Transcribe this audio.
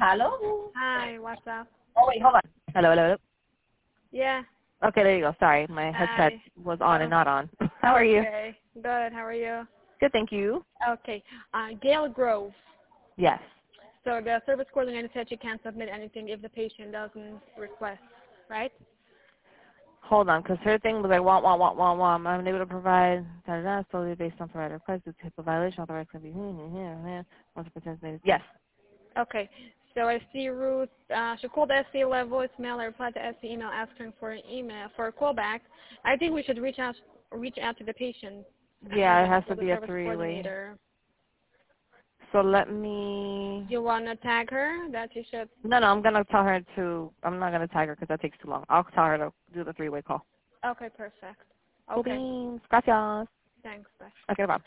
Hello. Hi, what's up? Oh, wait, hold on. Hello, hello, hello. Yeah. Okay, there you go. Sorry, my headset Hi. was on and not on. How are you? Okay. Good. How are you? Good, thank you. Okay. Gail Grove. Yes. So the service coordinator said she can't submit anything if the patient doesn't request, right? Hold on, because her thing was like, want. I'm unable to provide solely based on provider request. It's HIPAA violation. Authorized to be once the person's name. Yes. Okay. So I see Ruth. She called SC level voicemail. I replied to SC email asking for an email for a callback. I think we should reach out to the patient. Yeah, it has to The be a service three-way. coordinator. So let me. You want to tag her that she should? No, I'm gonna tell her to. I'm not gonna tag her because that takes too long. I'll tell her to do the three-way call. Okay, perfect. Cool Okay. beans. Gracias. Thanks. Bye. Okay, bye.